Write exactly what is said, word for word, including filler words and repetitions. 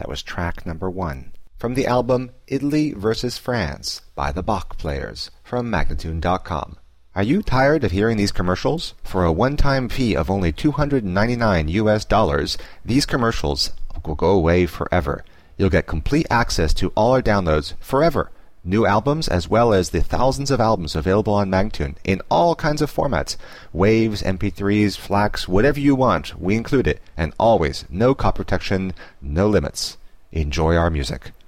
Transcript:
That was track number one. From the album Italy versus France by the Bach Players from Magnatune dot com. Are you tired of hearing these commercials? For a one-time fee of only two hundred ninety-nine U S dollars, these commercials will go away forever. You'll get complete access to all our downloads forever. New albums as well as the thousands of albums available on Magnatune in all kinds of formats. Waves, M P threes, FLACs, whatever you want, we include it. And always, no copy protection, no limits. Enjoy our music.